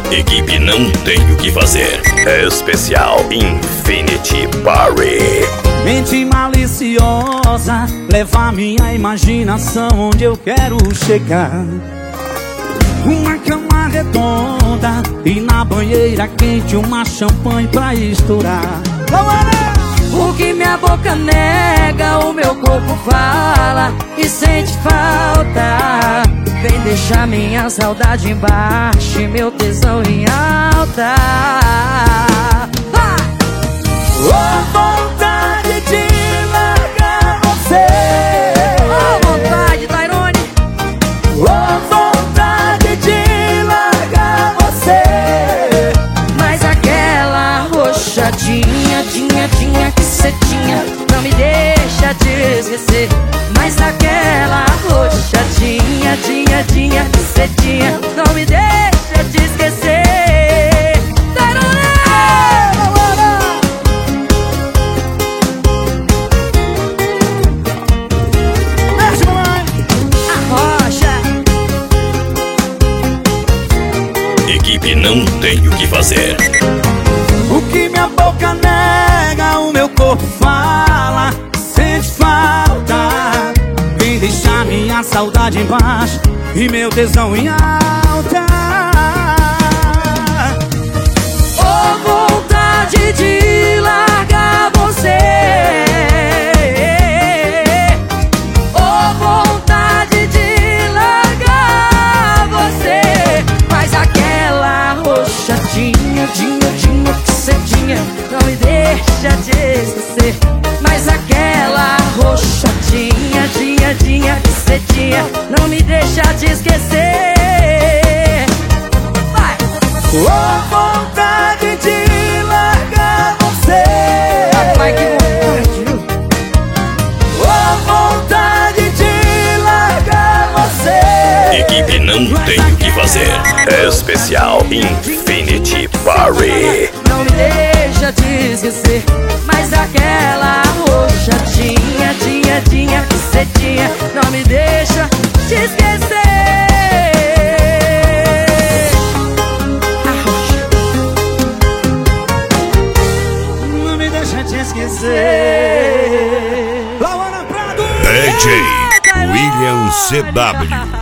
Equipe Não Tem O Que Fazer. Especial Infinity Party. Mente maliciosa leva minha imaginação onde eu quero chegar. Uma cama redonda e na banheira quente uma champanhe pra estourar. O que minha boca nega, o meu corpo fala e sente falta. Vem deixar minha saudade embaixo e meu tesão em alta. Oh, vontade de largar você. Oh, vontade, Tairone. Oh, vontade de largar você. Mas aquela roxadinha, tinha que cê tinha, não me deixa te esquecer. Mas aquela roxadinha, tinha que cê tinha, não me deixa te esquecer. Equipe Não Tem O Que Fazer. O que minha boca nega, o meu corpo fala, sente falta. Vem deixar minha saudade embaixo e meu tesão em alta. Oh, vontade de largar você. Oh, vontade de largar você. Mas aquela roxadinha, tinha que cê tinha, não me deixa te esquecer. Mas aquela roxadinha, tinha que cê tinha, não me deixa te esquecer. Vai! Oh, vontade de largar você. Vai que vontade. Oh, vontade de largar você. Equipe Não Tem O Que Fazer. Especial Infinity Party. Não me deixa te esquecer. Mas aquela roxadinha, tinha que cê tinha, não me deixa te esquecer. A roxa. Não me deixa te esquecer. DJ William CW.